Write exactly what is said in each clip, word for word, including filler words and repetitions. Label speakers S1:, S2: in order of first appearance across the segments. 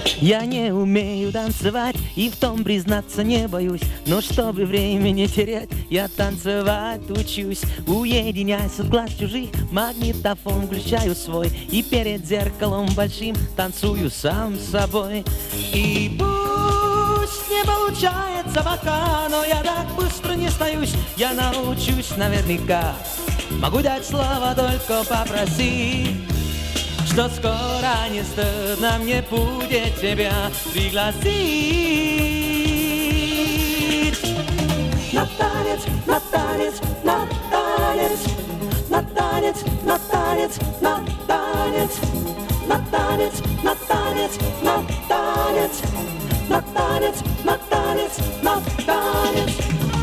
S1: Я не умею танцевать и в том признаться не боюсь, но чтобы время не терять, я танцевать учусь. Уединяюсь от глаз чужих, магнитофон включаю свой, и перед зеркалом большим танцую сам с собой. И пусть не получается пока, но я так быстро не сдаюсь, я научусь наверняка. Могу дать слово, только попроси, что скоро не стыдно мне будет тебя пригласить. На танец, на танец, на танец, на танец, на танец, на танец, на танец, на танец, на танец, на танец, на танец, на танец.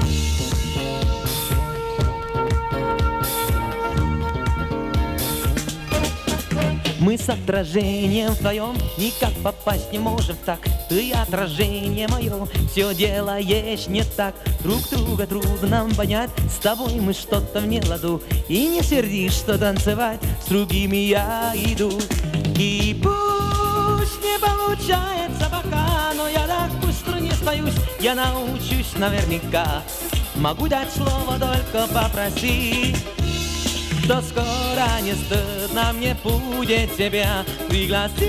S1: Мы с отражением вдвоем никак попасть не можем в так. Ты отражение мое, все делаешь не так. Друг друга трудно нам понять, с тобой мы что-то в неладу. И не сердишь, что танцевать с другими я иду. И пусть не получается пока, но я так быстро не сдаюсь, я научусь наверняка. Могу дать слово, только попроси, что скоро не стыдно мне будет тебя пригласить.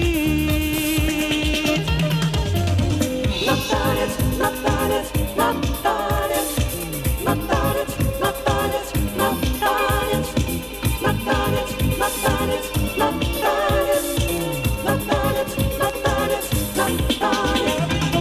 S1: На танец, на танец, на танец, на танец, на танец, на танец, на танец, на танец, на танец, на танец, на танец, на танец.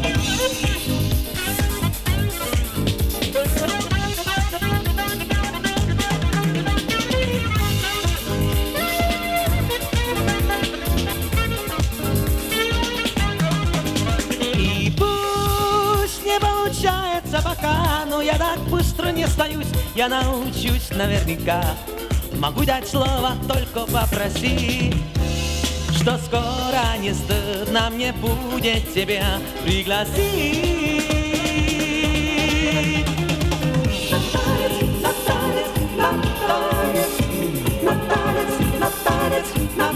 S1: Пока, но я так быстро не сдаюсь, я научусь наверняка. Могу дать слово, только попроси, что скоро не стыдно мне будет тебя пригласить. На танец, на танец, на танец, на танец, на танец, на